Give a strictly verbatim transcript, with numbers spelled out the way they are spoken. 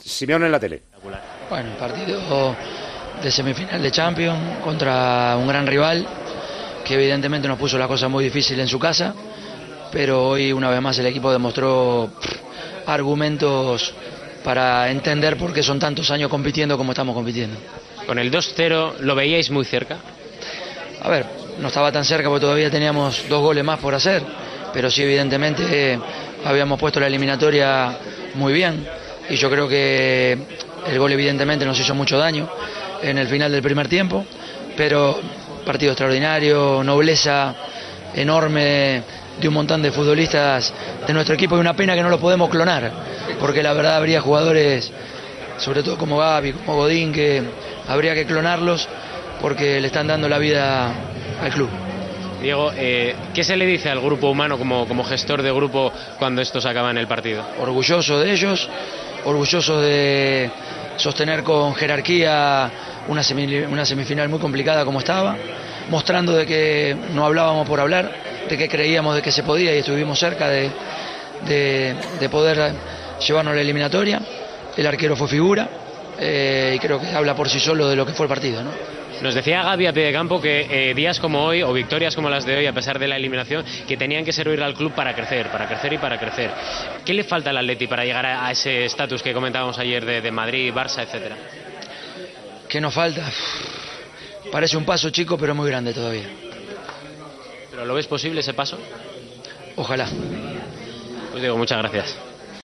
Simeone en la tele. Bueno, partido de semifinal de Champions contra un gran rival que evidentemente nos puso la cosa muy difícil en su casa, pero hoy una vez más el equipo demostró pff, argumentos para entender por qué son tantos años compitiendo como estamos compitiendo. Con el dos cero, ¿lo veíais muy cerca? A ver, no estaba tan cerca porque todavía teníamos dos goles más por hacer, pero sí evidentemente eh, habíamos puesto la eliminatoria muy bien y yo creo que el gol evidentemente nos hizo mucho daño en el final del primer tiempo, pero partido extraordinario, nobleza enorme de un montón de futbolistas de nuestro equipo y una pena que no lo podemos clonar, porque la verdad habría jugadores, sobre todo como Gavi, como Godín, que habría que clonarlos porque le están dando la vida al club. Diego, eh, ¿qué se le dice al grupo humano como, como gestor de grupo cuando estos acaban el partido? Orgulloso de ellos, orgulloso de sostener con jerarquía una, semi, una semifinal muy complicada como estaba, mostrando de que no hablábamos por hablar, de que creíamos de que se podía y estuvimos cerca de, de, de poder llevarnos la eliminatoria. El arquero fue figura eh, y creo que habla por sí solo de lo que fue el partido, ¿no? Nos decía Gavi a pie de campo que eh, días como hoy o victorias como las de hoy, a pesar de la eliminación, que tenían que servir al club para crecer, para crecer y para crecer. ¿Qué le falta al Atleti para llegar a, a ese estatus que comentábamos ayer de, de Madrid, Barça, etcétera? ¿Qué nos falta? Parece un paso chico, pero muy grande todavía. ¿Pero lo ves posible ese paso? Ojalá. Pues digo, muchas gracias.